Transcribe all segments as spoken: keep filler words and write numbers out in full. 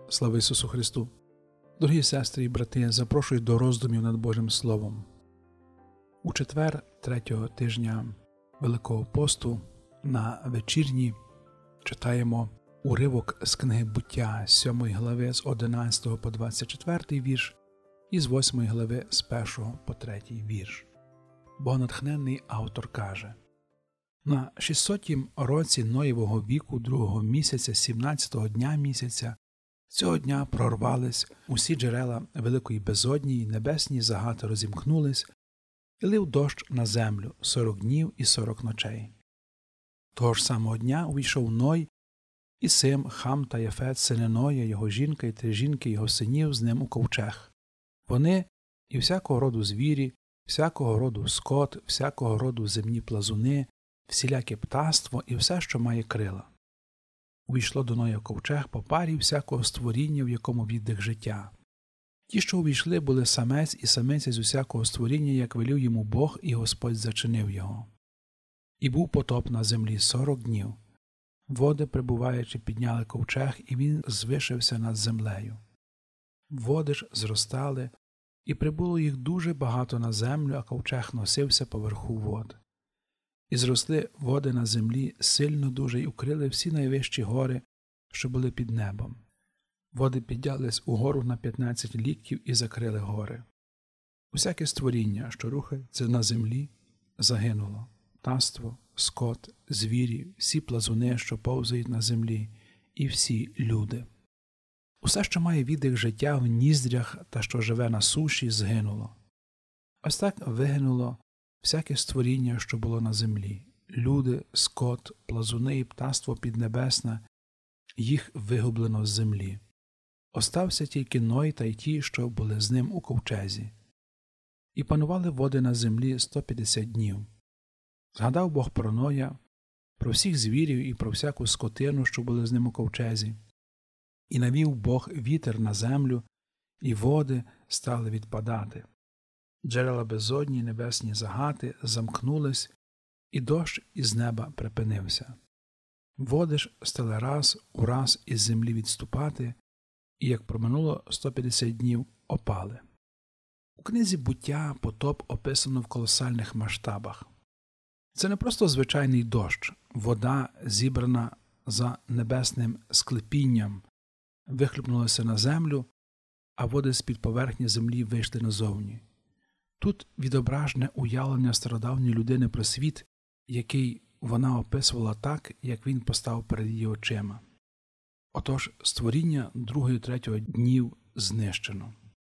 Слава Ісусу Христу! Дорогі сестри і брати, запрошую до роздумів над Божим Словом. У четвер третього тижня Великого посту на вечірні читаємо уривок з книги Буття з сьомої глави з одинадцятого по двадцять четвертий вірш і з восьмої глави з першого по третій вірш. Богонатхненний автор каже: «На шістсотім році Ноєвого віку, другого місяця, сімнадцятого дня місяця, цього дня прорвались усі джерела великої безодні, й небесні загати розімкнулись, і лив дощ на землю сорок днів і сорок ночей. Того ж самого дня увійшов Ной, і Сим, Хам та Яфет, сини Ноя, його жінка і три жінки його синів з ним у ковчег. Вони і всякого роду звірі, всякого роду скот, всякого роду земні плазуни, всіляке птаство і все, що має крила. Увійшло до Ноя в ковчег по парі всякого створіння, в якому віддих життя. Ті, що увійшли, були самець і самиця з усякого створіння, як велів йому Бог, і Господь зачинив його. І був потоп на землі сорок днів. Води, прибуваючи, підняли ковчег, і він звишився над землею. Води ж зростали, і прибуло їх дуже багато на землю, а ковчег носився поверху вод. І зросли води на землі сильно дуже й укрили всі найвищі гори, що були під небом. Води піднялись угору на п'ятнадцять ліктів і закрили гори. Усяке створіння, що рухається на землі, загинуло. Птаство, скот, звірі, всі плазуни, що повзають на землі, і всі люди. Усе, що має віддих життя в ніздрях та що живе на суші, згинуло. Ось так вигинуло всяке створіння, що було на землі. Люди, скот, плазуни і птаство піднебесне, їх вигублено з землі. Остався тільки Ной та й ті, що були з ним у ковчезі. І панували води на землі сто п'ятдесят днів. Згадав Бог про Ноя, про всіх звірів і про всяку скотину, що були з ним у ковчезі. І навів Бог вітер на землю, і води стали відпадати. Джерела безодні, небесні загати замкнулись, і дощ із неба припинився. Води ж стали раз у раз із землі відступати, і, як проминуло сто п'ятдесят днів, опали. У книзі «Буття» потоп описано в колосальних масштабах. Це не просто звичайний дощ, вода, зібрана за небесним склепінням, вихлюпнулася на землю, а води з-під поверхні землі вийшли назовні. Тут відображене уявлення стародавньої людини про світ, який вона описувала так, як він постав перед її очима. Отож, створіння другого і третього днів знищено.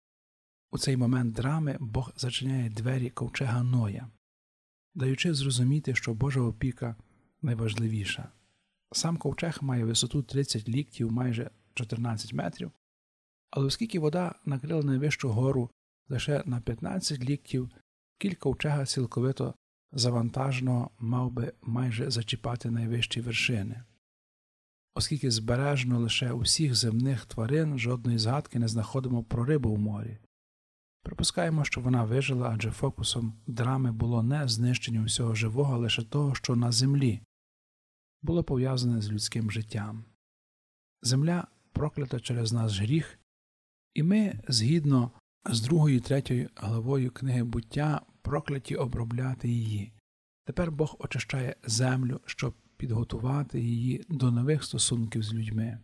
У цей момент драми Бог зачиняє двері ковчега Ноя, даючи зрозуміти, що Божа опіка найважливіша. Сам ковчег має висоту тридцять ліктів, майже чотирнадцять метрів, але оскільки вода накрила найвищу гору лише на п'ятнадцять ліктів, кілька ковчега цілковито завантаженого мав би майже зачіпати найвищі вершини. Оскільки збережено лише усіх земних тварин, жодної згадки не знаходимо про рибу в морі. Припускаємо, що вона вижила, адже фокусом драми було не знищення всього живого, а лише того, що на землі було пов'язане з людським життям. Земля проклята через наш гріх, і ми, згідно з другою і третьою главою книги «Буття», прокляті обробляти її. Тепер Бог очищає землю, щоб підготувати її до нових стосунків з людьми.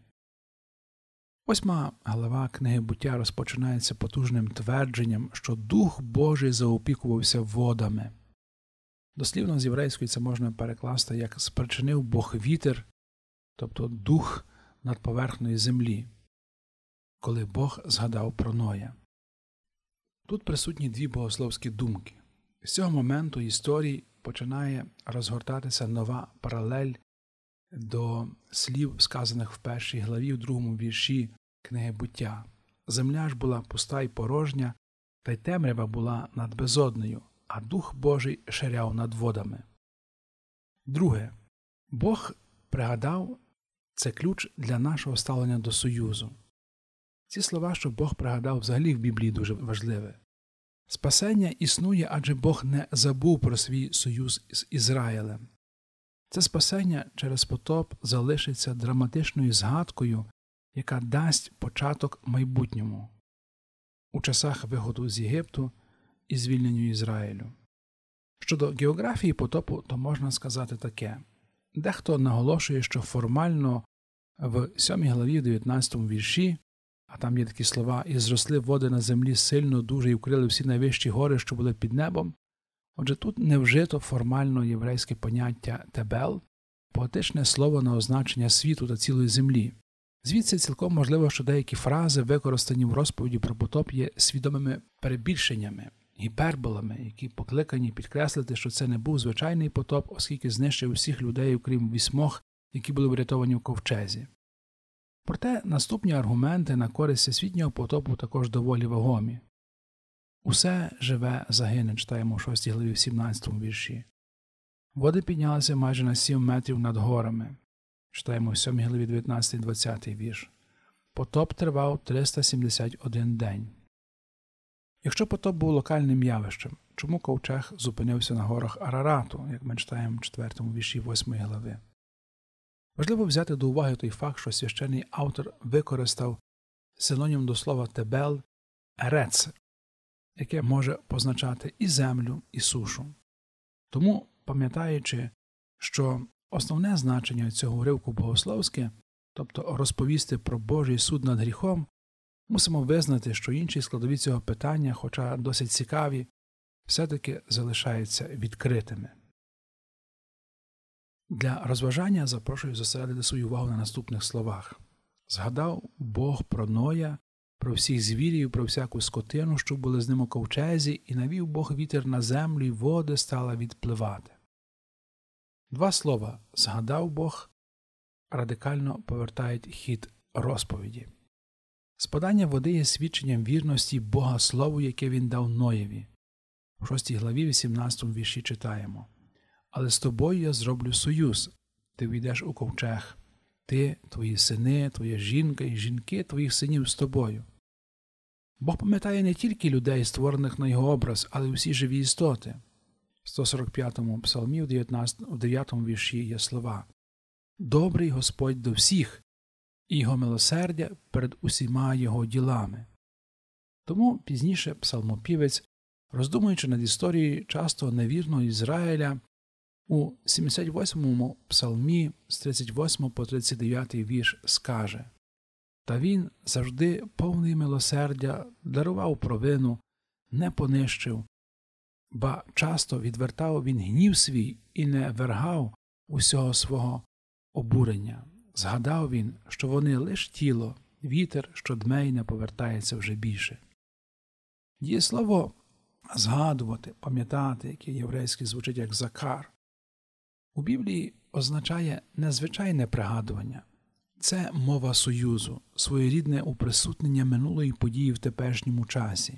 Восьма глава книги «Буття» розпочинається потужним твердженням, що Дух Божий заопікувався водами. Дослівно з єврейської це можна перекласти як «спричинив Бог вітер», тобто дух над поверхнею землі, коли Бог згадав про Ноя. Тут присутні дві богословські думки. З цього моменту історії починає розгортатися нова паралель до слів, сказаних в першій главі, в другому вірші книги «Буття». Земля ж була пуста й порожня, та й темрява була над безоднею, а Дух Божий ширяв над водами. Друге. Бог пригадав – це ключ для нашого ставлення до Союзу. Ці слова, що Бог пригадав, взагалі в Біблії дуже важливе. Спасення існує, адже Бог не забув про свій союз з Ізраїлем. Це спасення через потоп залишиться драматичною згадкою, яка дасть початок майбутньому у часах виходу з Єгипту і звільненню Ізраїлю. Щодо географії потопу, то можна сказати таке. Дехто наголошує, що формально в сьомій главі, в дев'ятнадцятому вірші, а там є такі слова, «І зросли води на землі сильно, дуже, і вкрили всі найвищі гори, що були під небом». Отже, тут не вжито формально єврейське поняття «тебел», поетичне слово на означення світу та цілої землі. Звідси цілком можливо, що деякі фрази, використані в розповіді про потоп, є свідомими перебільшеннями, гіперболами, які покликані підкреслити, що це не був звичайний потоп, оскільки знищив усіх людей, окрім вісьмох, які були врятовані в ковчезі. Проте наступні аргументи на користь всесвітнього потопу також доволі вагомі. «Усе живе загине», читаємо у шостій главі в сімнадцятому вірші. «Води піднялися майже на сім метрів над горами», читаємо в сьомій главі дев'ятнадцятий двадцятий вірш. «Потоп тривав триста сімдесят один день». Якщо потоп був локальним явищем, чому ковчег зупинився на горах Арарату, як ми читаємо в четвертому вірші восьмої глави? Важливо взяти до уваги той факт, що священний автор використав синонім до слова «тебел» «ерец», яке може позначати і землю, і сушу. Тому, пам'ятаючи, що основне значення цього уривку богословське, тобто розповісти про Божий суд над гріхом, мусимо визнати, що інші складові цього питання, хоча досить цікаві, все-таки залишаються відкритими. Для розважання запрошую зосередити свою увагу на наступних словах. «Згадав Бог про Ноя, про всіх звірів, про всяку скотину, що були з ним у ковчезі, і навів Бог вітер на землю, і води стала відпливати». Два слова «згадав Бог» радикально повертають хід розповіді. Спадання води є свідченням вірності Бога Слову, яке він дав Ноєві. У шостій главі вісімнадцятому вірші читаємо: «Але з тобою я зроблю союз, ти війдеш у ковчег, ти, твої сини, твоя жінка і жінки твоїх синів з тобою». Бог пам'ятає не тільки людей, створених на його образ, але й усі живі істоти. В сто сорок п'ятому псалмі у дев'ятому вірші є слова: «Добрий Господь до всіх, і його милосердя перед усіма його ділами». Тому пізніше псалмопівець, роздумуючи над історією часто невірного Ізраїля, у сімдесят восьмому псалмі з тридцять восьмого по тридцять дев'ятий вірш скаже: «Та він завжди повний милосердя дарував провину, не понищив, ба часто відвертав він гнів свій і не вергав усього свого обурення. Згадав він, що вони лиш тіло, вітер, що дме й не повертається вже більше». Дієслово «згадувати», «пам'ятати», яке єврейське звучить як «закар», у Біблії означає незвичайне пригадування. Це мова союзу, своєрідне уприсутнення минулої події в теперішньому часі.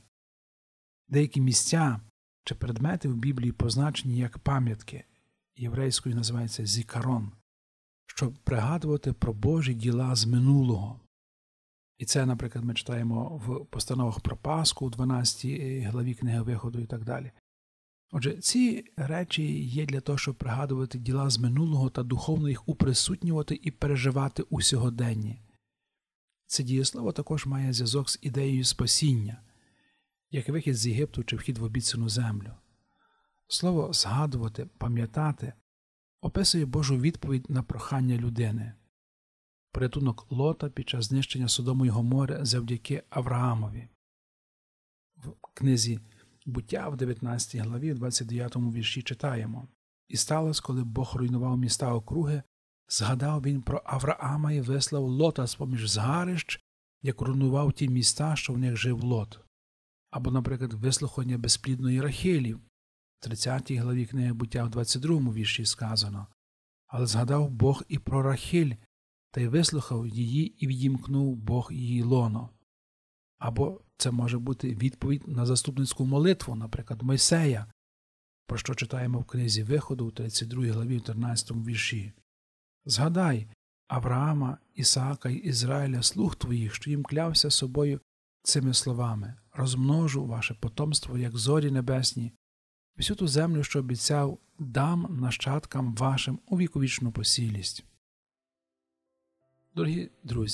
Деякі місця чи предмети в Біблії позначені як пам'ятки, єврейською називається «зікарон», щоб пригадувати про Божі діла з минулого. І це, наприклад, ми читаємо в постановах про Пасху у дванадцятій главі книги Виходу і так далі. Отже, ці речі є для того, щоб пригадувати діла з минулого та духовно їх уприсутнювати і переживати у сьогоденні. Це дієслово також має зв'язок з ідеєю спасіння, як вихід з Єгипту чи вхід в обіцяну землю. Слово «згадувати», «пам'ятати» описує Божу відповідь на прохання людини. Порятунок Лота під час знищення Содому й Гомори завдяки Авраамові. В книзі «Буття» в дев'ятнадцятій главі, в двадцять дев'ятому вірші читаємо: «І сталося, коли Бог руйнував міста округи, згадав він про Авраама і вислав Лота з-поміж згарищ, як руйнував ті міста, що в них жив Лот». Або, наприклад, вислухання безплідної Рахилі. В тридцятій главі книги «Буття» в двадцять другому вірші сказано: «Але згадав Бог і про Рахиль, та й вислухав її, і відімкнув Бог її лоно». Або це може бути відповідь на заступницьку молитву, наприклад, Мойсея, про що читаємо в книзі Виходу у тридцять другій главі в тринадцятому вірші. «Згадай Авраама, Ісаака й Ізраїля, слуг твоїх, що їм клявся собою цими словами: розмножу ваше потомство, як зорі небесні, всю ту землю, що обіцяв, дам нащадкам вашим у віковічну посілість». Дорогі друзі,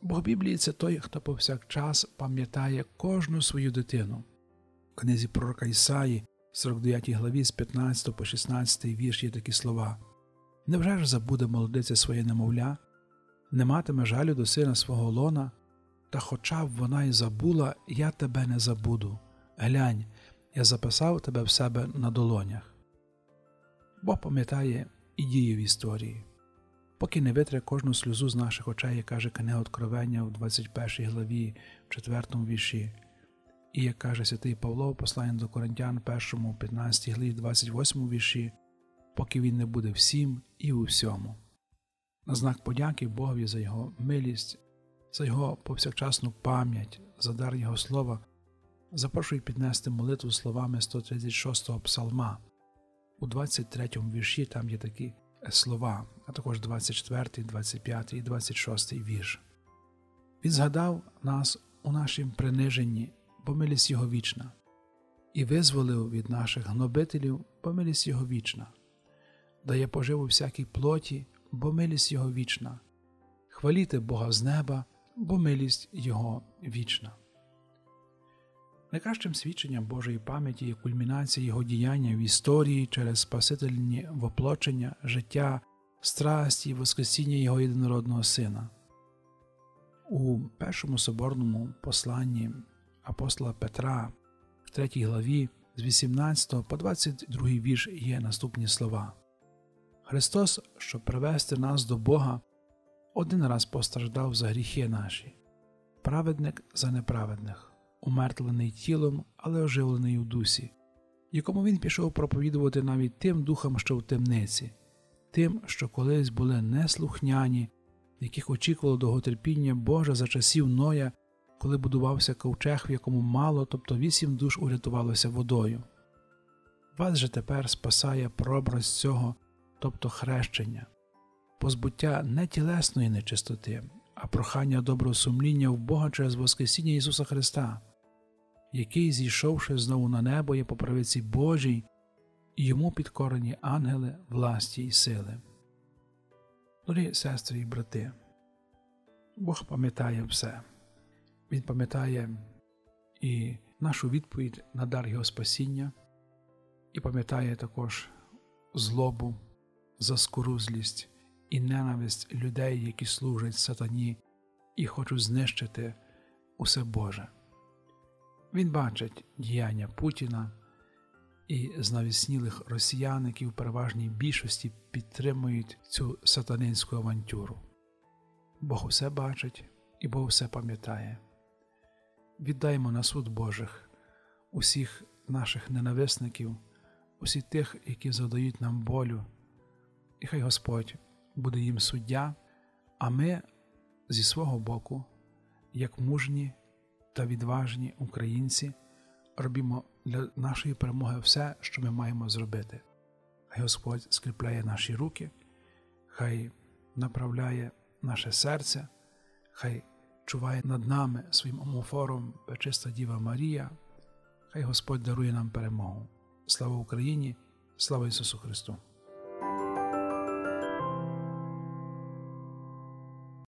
Бог Біблії – це той, хто повсякчас пам'ятає кожну свою дитину. В книзі пророка Ісаї, сорок дев'ятій главі, з п'ятнадцятого по шістнадцятий вірш є такі слова. «Невже ж забуде молодиця своє немовля? Не матиме жалю до сина свого лона? Та хоча б вона й забула, я тебе не забуду. Глянь, я записав тебе в себе на долонях». Бог пам'ятає і діє в історії. Поки не витре кожну сльозу з наших очей, як каже книга Откровення в двадцять першій главі, в четвертому вірші. І як каже святий Павло в посланні до Коринтян першому, п'ятнадцятій главі, двадцять восьмому вірші, поки він не буде всім і у всьому. На знак подяки Богові за його милість, за його повсякчасну пам'ять, за дар його слова, запрошую піднести молитву словами сто тридцять шостого псалма. У двадцять третьому вірші там є такі слова, а також двадцять четвертий, двадцять п'ятий і двадцять шостий вірш. Він згадав нас у нашім приниженні, бо милість його вічна, і визволив від наших гнобителів, бо милість його вічна. Дає поживу всякій плоті, бо милість його вічна. Хваліте Бога з неба, бо милість його вічна. Найкращим свідченням Божої пам'яті є кульмінація його діяння в історії через спасительні воплочення, життя, страсті і воскресіння його єдинородного Сина. У першому соборному посланні апостола Петра в третій главі з вісімнадцятого по двадцять другий вірш є наступні слова. «Христос, щоб привести нас до Бога, один раз постраждав за гріхи наші, праведник за неправедних, умертвлений тілом, але оживлений у дусі, якому він пішов проповідувати навіть тим духам, що в темниці, тим, що колись були неслухняні, яких очікувало довготерпіння Боже за часів Ноя, коли будувався ковчег, в якому мало, тобто вісім душ урятувалося водою. Вас же тепер спасає прообраз цього, тобто хрещення, позбуття не тілесної нечистоти, а прохання доброго сумління в Бога через Воскресіння Ісуса Христа, який, зійшовши знову на небо, є по правиці Божій, і йому підкорені ангели, власті і сили. Дорогі сестри і брати, Бог пам'ятає все. Він пам'ятає і нашу відповідь на дар Його спасіння, і пам'ятає також злобу, заскорузлість і ненависть людей, які служать сатані і хочуть знищити усе Боже. Він бачить діяння Путіна і знавіснілих росіян, які в переважній більшості підтримують цю сатанинську авантюру. Бог усе бачить і Бог усе пам'ятає. Віддаймо на суд Божих усіх наших ненависників, усіх тих, які завдають нам болю, і хай Господь буде їм суддя, а ми зі свого боку, як мужні та відважні українці, робимо для нашої перемоги все, що ми маємо зробити. Хай Господь скріпляє наші руки, хай направляє наше серце, хай чуває над нами своїм омофором Пречиста Діва Марія, хай Господь дарує нам перемогу. Слава Україні! Слава Ісусу Христу!